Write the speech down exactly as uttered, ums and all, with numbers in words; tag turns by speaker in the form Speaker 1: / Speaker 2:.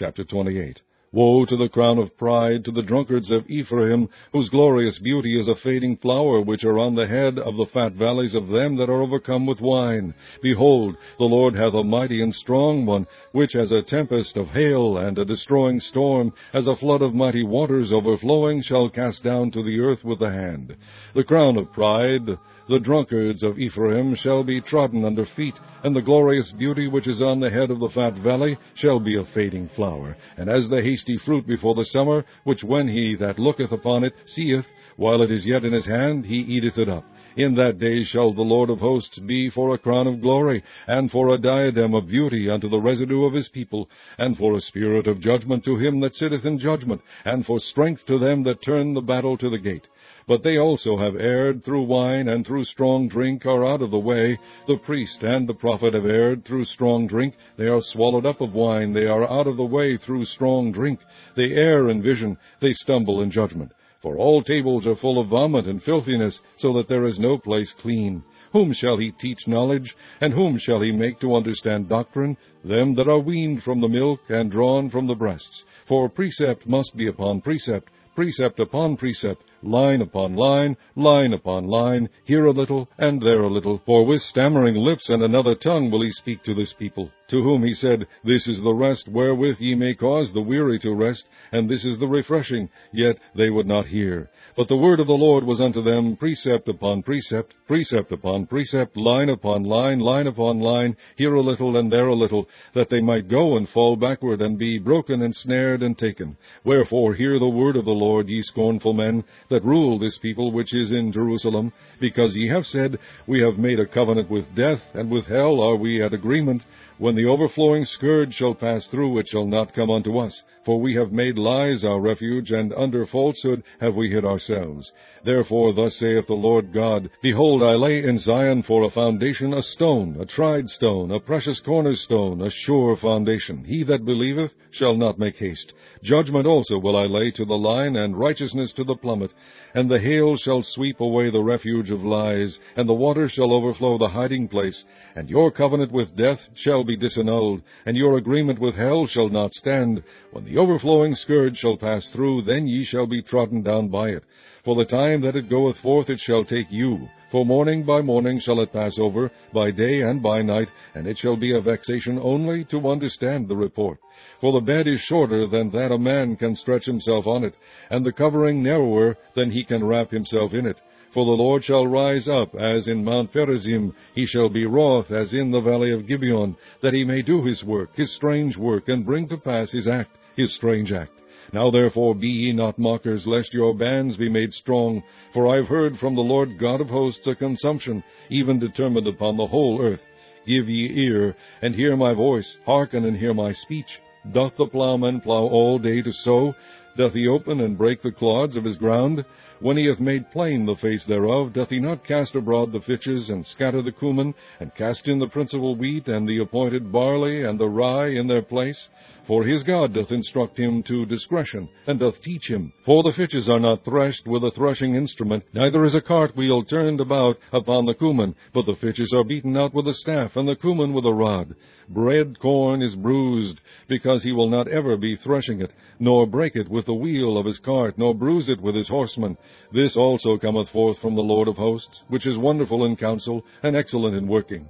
Speaker 1: Chapter twenty-eight. Woe to the crown of pride, to the drunkards of Ephraim, whose glorious beauty is a fading flower, which are on the head of the fat valleys of them that are overcome with wine. Behold, the Lord hath a mighty and strong one, which as a tempest of hail and a destroying storm, as a flood of mighty waters overflowing, shall cast down to the earth with the hand. The crown of pride, the drunkards of Ephraim, shall be trodden under feet, and the glorious beauty which is on the head of the fat valley shall be a fading flower, and as the hasty fruit before the summer, which when he that looketh upon it seeth, while it is yet in his hand, he eateth it up. In that day shall the Lord of hosts be for a crown of glory, and for a diadem of beauty unto the residue of his people, and for a spirit of judgment to him that sitteth in judgment, and for strength to them that turn the battle to the gate. But they also have erred through wine, and through strong drink are out of the way. The priest and the prophet have erred through strong drink. They are swallowed up of wine. They are out of the way through strong drink. They err in vision. They stumble in judgment. For all tables are full of vomit and filthiness, so that there is no place clean. Whom shall he teach knowledge? And whom shall he make to understand doctrine? Them that are weaned from the milk, and drawn from the breasts. For precept must be upon precept, precept upon precept, line upon line, line upon line, here a little, and there a little. For with stammering lips and another tongue will he speak to this people, to whom he said, This is the rest wherewith ye may cause the weary to rest, and this is the refreshing, yet they would not hear. But the word of the Lord was unto them precept upon precept, precept upon precept, line upon line, line upon line, here a little, and there a little, that they might go and fall backward, and be broken and snared and taken. Wherefore hear the word of the Lord, ye scornful men, that rule this people which is in Jerusalem, because ye have said, We have made a covenant with death, and with hell are we at agreement. When the overflowing scourge shall pass through, it shall not come unto us. For we have made lies our refuge, and under falsehood have we hid ourselves. Therefore thus saith the Lord God, Behold, I lay in Zion for a foundation a stone, a tried stone, a precious cornerstone, a sure foundation. He that believeth shall not make haste. Judgment also will I lay to the line, and righteousness to the plummet. And the hail shall sweep away the refuge of lies, and the waters shall overflow the hiding place. And your covenant with death shall be disannulled, and your agreement with hell shall not stand. When the overflowing scourge shall pass through, then ye shall be trodden down by it. For the time that it goeth forth it shall take you. For morning by morning shall it pass over, by day and by night, and it shall be a vexation only to understand the report. For the bed is shorter than that a man can stretch himself on it, and the covering narrower than he can wrap himself in it. For the Lord shall rise up as in Mount Perazim, he shall be wroth as in the valley of Gibeon, that he may do his work, his strange work, and bring to pass his act, his strange act. Now therefore be ye not mockers, lest your bands be made strong. For I have heard from the Lord God of hosts a consumption, even determined upon the whole earth. Give ye ear, and hear my voice, hearken and hear my speech. Doth the plowman plow all day to sow? Doth he open and break the clods of his ground? When he hath made plain the face thereof, doth he not cast abroad the fitches, and scatter the cumin, and cast in the principal wheat, and the appointed barley, and the rye in their place? For his God doth instruct him to discretion, and doth teach him. For the fitches are not threshed with a threshing instrument, neither is a cartwheel turned about upon the cumin, but the fitches are beaten out with a staff, and the cumin with a rod. Bread corn is bruised, because he will not ever be threshing it, nor break it with the wheel of his cart, nor bruise it with his horsemen. This also cometh forth from the Lord of hosts, which is wonderful in counsel, and excellent in working.